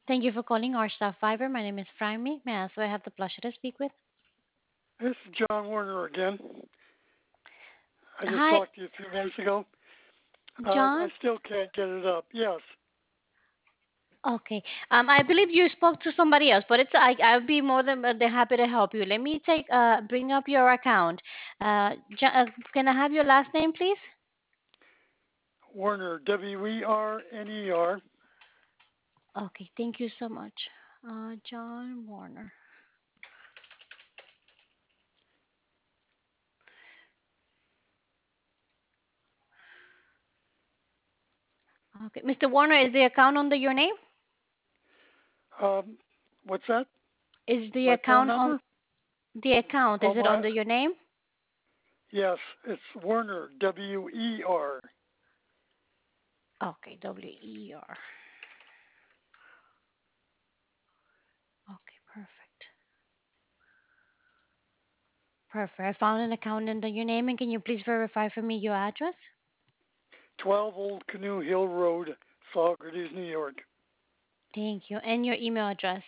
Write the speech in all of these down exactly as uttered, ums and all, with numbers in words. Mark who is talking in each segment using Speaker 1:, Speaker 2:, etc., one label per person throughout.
Speaker 1: Thank you for calling our staff fiber. My name is Franmy. May I ask who I have the pleasure to speak with?
Speaker 2: This is John Warner again. I just
Speaker 1: Hi,
Speaker 2: talked to you a few minutes ago. Uh, I
Speaker 1: John.
Speaker 2: still can't get it up. Yes.
Speaker 1: Okay. Um, I believe you spoke to somebody else, but it's I I'll be more than uh, than happy to help you. Let me take uh bring up your account. Uh, Jo- uh can I have your last name, please?
Speaker 2: Warner, W E R N E R.
Speaker 1: Okay. Thank you so much. Uh, John Warner. Okay, mister Warner, is the account under your name?
Speaker 2: Um, what's that?
Speaker 1: Is the
Speaker 2: My phone
Speaker 1: account on
Speaker 2: number?
Speaker 1: the account?
Speaker 2: Oh,
Speaker 1: Is it
Speaker 2: my.
Speaker 1: under your name?
Speaker 2: Yes, it's Warner, W E R.
Speaker 1: Okay, W E R. Okay, perfect. Perfect. I found an account under your name, and can you please verify for me your address?
Speaker 2: twelve Old Canoe Hill Road, Saugerties, New York.
Speaker 1: Thank you. And your email address.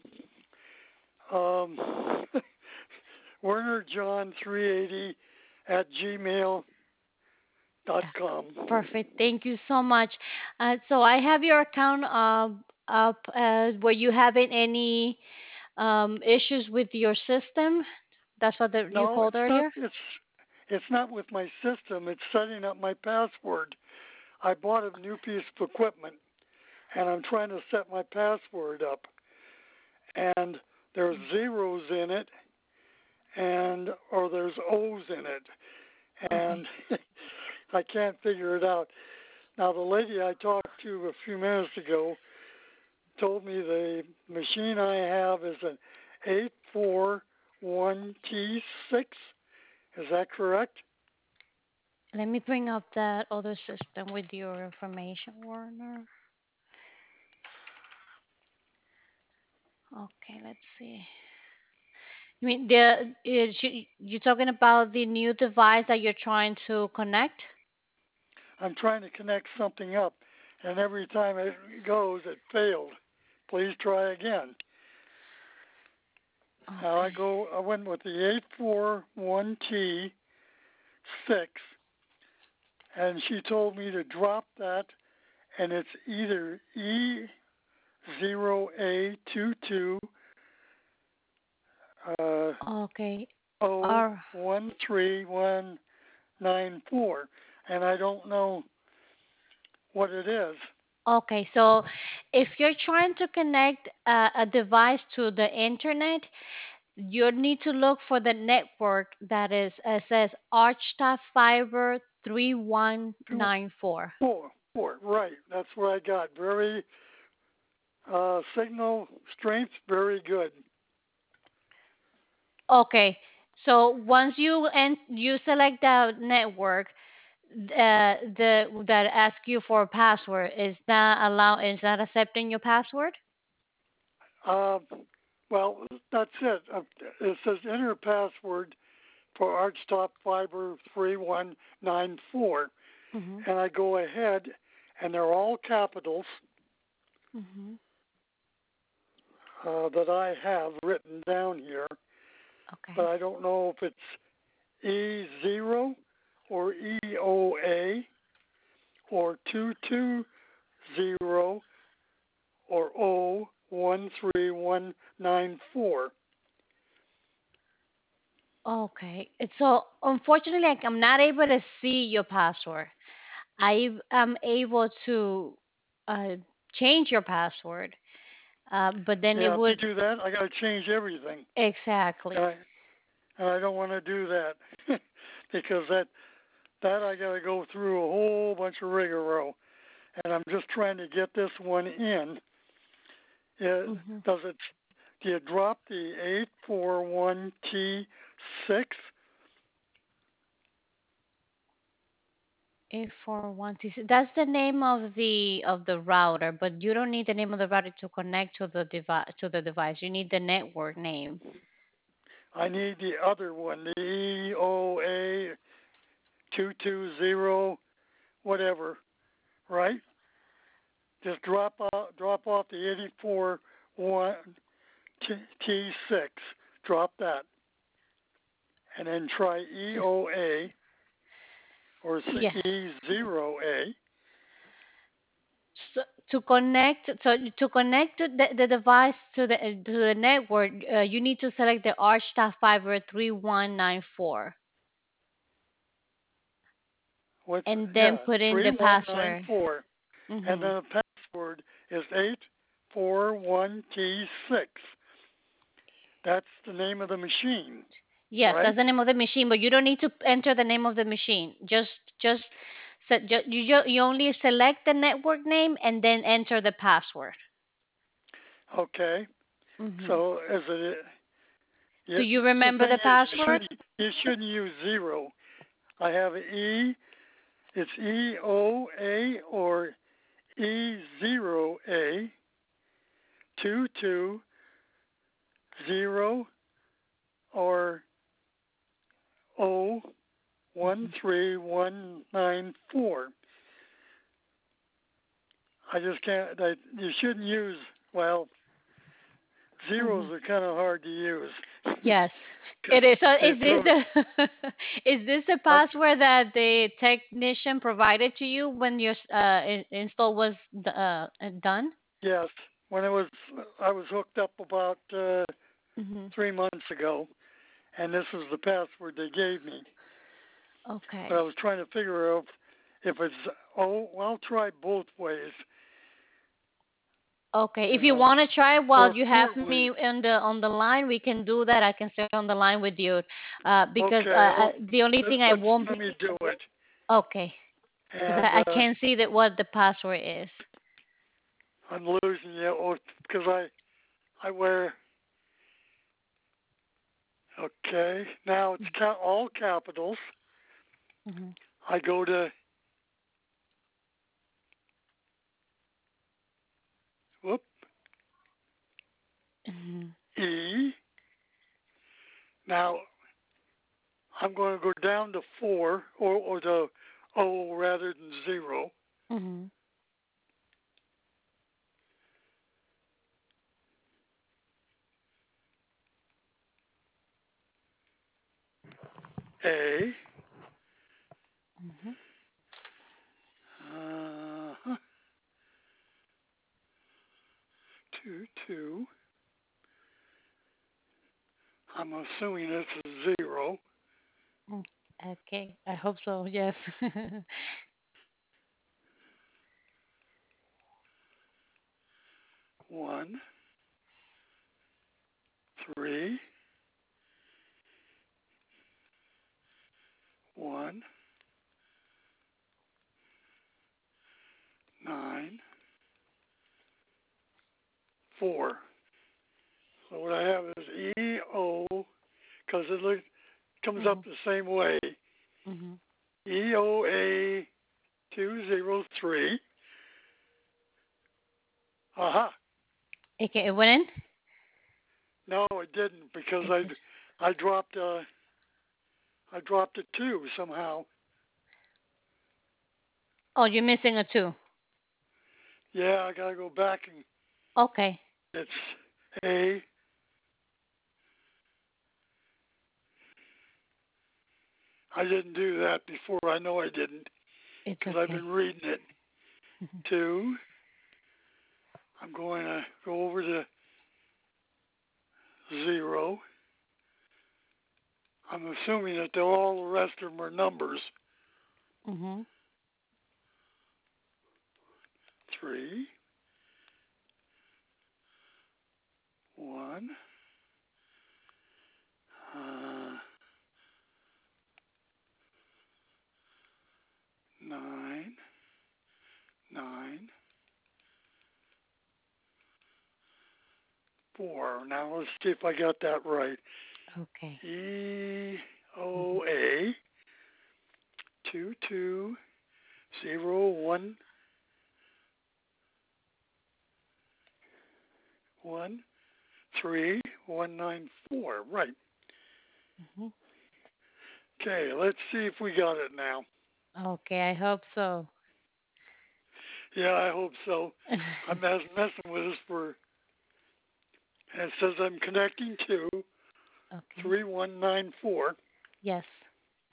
Speaker 2: Um, Werner John three eighty at gmail dot
Speaker 1: Yeah,
Speaker 2: com.
Speaker 1: perfect. Thank you so much. Uh, so I have your account uh, up. Uh, were you having any um, issues with your system? That's what the, you
Speaker 2: No,
Speaker 1: called
Speaker 2: it's not.
Speaker 1: earlier.
Speaker 2: It's it's not with my system. It's setting up my password. I bought a new piece of equipment, and I'm trying to set my password up. And there's zeros in it, and or there's O's in it,
Speaker 1: Okay.
Speaker 2: and I can't figure it out. Now, the lady I talked to a few minutes ago told me the machine I have is an eight four one T six. Is that correct?
Speaker 1: Let me bring up that other system with your information, Warner. Okay, let's see. You mean the is you you're talking about the new device that you're trying to connect?
Speaker 2: I'm trying to connect something up, and every time it goes, it failed. Please try again. Now I
Speaker 1: Okay.
Speaker 2: go. I went with the eight four one T six, and she told me to drop that, and it's either E zero A two two uh,
Speaker 1: Okay.
Speaker 2: O
Speaker 1: Or
Speaker 2: one three one nine four, and I don't know what it is.
Speaker 1: okay. So if you're trying to connect a, a device to the internet, you need to look for the network that is uh, says Archta Fiber three one
Speaker 2: Two,
Speaker 1: nine four.
Speaker 2: four, four. Right, that's what I got. Very uh, signal strength, very good.
Speaker 1: Okay. So once you and you select the network, uh, the that ask you for a password, is that allow is that accepting your password?
Speaker 2: Uh, well, that's it. Uh, it says enter password for Archtop Fiber three one nine four,
Speaker 1: Mhm.
Speaker 2: and I go ahead, and they're all capitals
Speaker 1: Mhm.
Speaker 2: uh, that I have written down here, but
Speaker 1: Okay.
Speaker 2: I don't know if it's E zero or E O A or two two zero or O one three one nine four.
Speaker 1: Okay. So unfortunately, like, I'm not able to see your password. I am able to uh, change your password, uh, but then it
Speaker 2: Yeah, to
Speaker 1: would
Speaker 2: do that, I got to change everything,
Speaker 1: exactly.
Speaker 2: and I and I don't want to do that because that that I got to go through a whole bunch of rigmarole, and I'm just trying to get this one in. It,
Speaker 1: Mhm.
Speaker 2: does it? Do you drop the eight four one T six?
Speaker 1: A four one T C. That's the name of the of the router, but you don't need the name of the router to connect to the device to the device. You need the network name.
Speaker 2: I need the other one, the E O A two two zero, whatever, right? just drop off, drop off the eighty-four one T six. Drop that, and then try E O A or
Speaker 1: Yeah.
Speaker 2: E zero A.
Speaker 1: So to connect, so to connect to the, the device to the to the network, uh, you need to select the ArchStar Fiber three one nine four
Speaker 2: What's
Speaker 1: and then
Speaker 2: yeah,
Speaker 1: put in
Speaker 2: three
Speaker 1: the
Speaker 2: one nine
Speaker 1: password.
Speaker 2: four, and
Speaker 1: Hmm.
Speaker 2: then the password is eight four one T six. That's the name of the machine,
Speaker 1: Yes,
Speaker 2: right?
Speaker 1: that's the name of the machine, but you don't need to enter the name of the machine. Just just set, ju- you ju- you only select the network name and then enter the password.
Speaker 2: Okay.
Speaker 1: Hmm.
Speaker 2: So is it?
Speaker 1: Do
Speaker 2: Yeah,
Speaker 1: you
Speaker 2: the
Speaker 1: remember
Speaker 2: thing
Speaker 1: the
Speaker 2: is, you
Speaker 1: password?
Speaker 2: shouldn't you shouldn't use zero. I have E. It's E O A or E zero A two two zero or O one
Speaker 1: Hmm.
Speaker 2: three one nine four. I just can't. I, you shouldn't use. Well,
Speaker 1: Hmm.
Speaker 2: zeros are kind of hard to use
Speaker 1: Yes,
Speaker 2: because
Speaker 1: it is. So
Speaker 2: they
Speaker 1: is this
Speaker 2: throw.
Speaker 1: the is this the
Speaker 2: I,
Speaker 1: password that the technician provided to you when your s- uh, in- install was d- uh, uh, done?
Speaker 2: yes, when it was, I was hooked up about uh,
Speaker 1: Hmm.
Speaker 2: three months ago, and this was the password they gave me. But I
Speaker 1: Okay.
Speaker 2: was trying to figure out if it's. Oh, well, I'll try both ways.
Speaker 1: Okay.
Speaker 2: You
Speaker 1: If you
Speaker 2: know,
Speaker 1: want to try while
Speaker 2: or
Speaker 1: you have
Speaker 2: four
Speaker 1: me
Speaker 2: ways.
Speaker 1: on the on the line, we can do that. I can stay on the line with you, uh, because uh,
Speaker 2: Okay,
Speaker 1: uh,
Speaker 2: oh,
Speaker 1: the only
Speaker 2: let,
Speaker 1: thing I
Speaker 2: let's
Speaker 1: won't
Speaker 2: let
Speaker 1: be
Speaker 2: me do it.
Speaker 1: okay, because
Speaker 2: And
Speaker 1: I, I
Speaker 2: uh,
Speaker 1: can't see that what the password is.
Speaker 2: I'm losing you oh, because I I wear. Okay, now it's ca- all capitals.
Speaker 1: Hmm.
Speaker 2: I go to whoop
Speaker 1: Hmm.
Speaker 2: E. Now I'm going to go down to four or or to O rather than zero.
Speaker 1: Hmm.
Speaker 2: A.
Speaker 1: Hmm.
Speaker 2: Uh, two two. I'm assuming it's a zero.
Speaker 1: Okay, I hope so. Yes.
Speaker 2: One three one nine four. So what I have is E O because it look, comes up
Speaker 1: Hmm.
Speaker 2: the same way.
Speaker 1: Hmm.
Speaker 2: E O A two zero three. Aha.
Speaker 1: Okay, it went in.
Speaker 2: No, it didn't because
Speaker 1: It
Speaker 2: I,
Speaker 1: did.
Speaker 2: I dropped uh, I dropped a two somehow.
Speaker 1: Oh, you're missing a two.
Speaker 2: Yeah, I gotta go back and
Speaker 1: Okay,
Speaker 2: it's A. I didn't do that before. I know I didn't
Speaker 1: it's
Speaker 2: because I've
Speaker 1: okay.
Speaker 2: been reading it.
Speaker 1: Mhm.
Speaker 2: Two. I'm going to go over to zero. I'm assuming that all the rest of them are numbers.
Speaker 1: Mhm.
Speaker 2: Three, one, uh, nine, nine, four. Now let's see if I got that right.
Speaker 1: Okay.
Speaker 2: E
Speaker 1: Mhm.
Speaker 2: O A two two zero one one three one nine four. Right.
Speaker 1: Mhm.
Speaker 2: Okay. Let's see if we got it now.
Speaker 1: Okay, I hope so.
Speaker 2: Yeah, I hope so. I'm mess- messing with this for, and it says I'm connecting to
Speaker 1: Okay.
Speaker 2: three one nine four,
Speaker 1: Yes.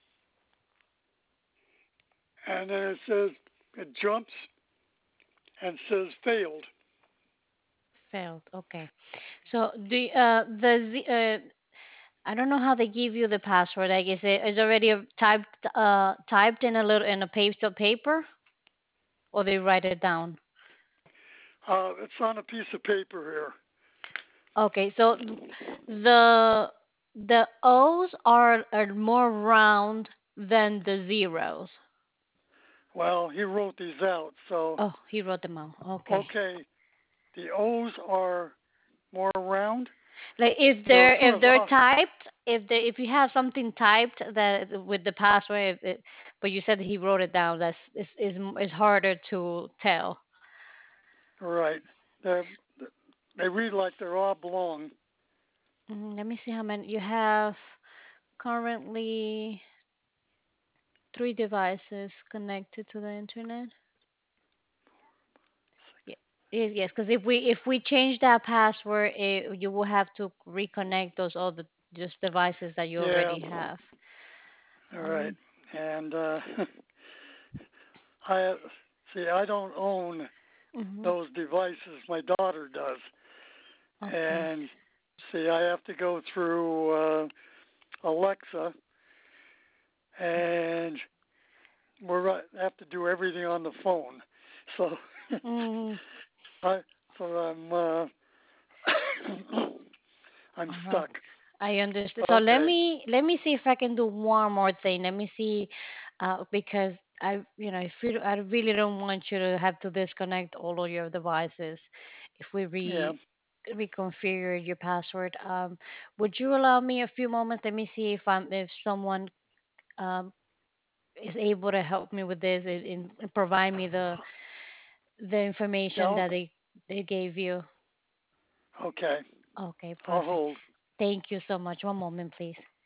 Speaker 2: and then it says, it jumps and says failed.
Speaker 1: Failed. Okay. So the uh the Z, uh I don't know how they give you the password. I guess it is already typed uh typed in a little in a piece of paper, or they write it down.
Speaker 2: Uh, it's on a piece of paper here.
Speaker 1: Okay. So the the O's are are more round than the zeros.
Speaker 2: Well, he wrote these out, so
Speaker 1: Oh, he wrote them out. Okay.
Speaker 2: okay. The O's are more round.
Speaker 1: Like if
Speaker 2: They're
Speaker 1: they're
Speaker 2: sort
Speaker 1: if
Speaker 2: of
Speaker 1: they're
Speaker 2: off.
Speaker 1: typed, if they if you have something typed that with the password, if it, but you said he wrote it down, that's is is is harder to tell.
Speaker 2: Right. They're, they read like they're oblong.
Speaker 1: Mm, let me see how many you have currently. Three devices connected to the internet. Yeah. Yes, yes. Because if we if we change that password, it, you will have to reconnect those other just devices that you
Speaker 2: Yeah.
Speaker 1: already have.
Speaker 2: All right.
Speaker 1: Um.
Speaker 2: And uh, I see. I don't own
Speaker 1: Mhm.
Speaker 2: those devices. My daughter does.
Speaker 1: Okay.
Speaker 2: And see, I have to go through uh, Alexa, and we're right- have to do everything on the phone. So
Speaker 1: Mm.
Speaker 2: I so I'm uh, I'm
Speaker 1: Uh-huh.
Speaker 2: stuck.
Speaker 1: I understand. So let
Speaker 2: Okay.
Speaker 1: me let me see if I can do one more thing. Let me see, uh, because I you know if you, I really don't want you to have to disconnect all of your devices if we
Speaker 2: Yeah.
Speaker 1: re reconfigure your password. Um, would you allow me a few moments? Let me see if I'm if someone um is able to help me with this and, and provide me the the information
Speaker 2: Yeah.
Speaker 1: that they they gave you.
Speaker 2: Okay.
Speaker 1: Okay,
Speaker 2: I'll
Speaker 1: perfect.
Speaker 2: hold.
Speaker 1: Thank you so much. One moment, please.